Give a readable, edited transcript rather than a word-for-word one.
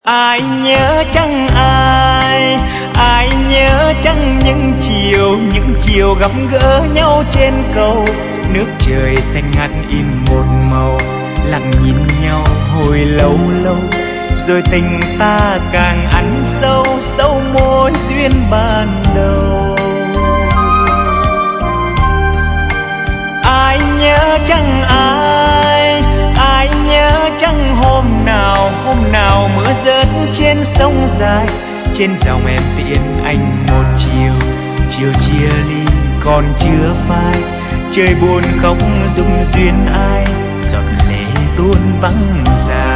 Ai nhớ chăng ai, ai nhớ chăng những chiều gặp gỡ nhau trên cầu. Nước trời xanh ngắt in một màu, lặng nhìn nhau hồi lâu lâu. Rồi tình ta càng ăn sâu, sâu mối duyên ban đầu. Ai nhớ chăng ai, ai nhớ chăng hôm nào mưa rớt trên sông dài. Trên dòng em tiễn anh một chiều chia ly còn chưa phai. Trời buồn khóc rung duyên ai, giọt lệ tuôn vắng dài.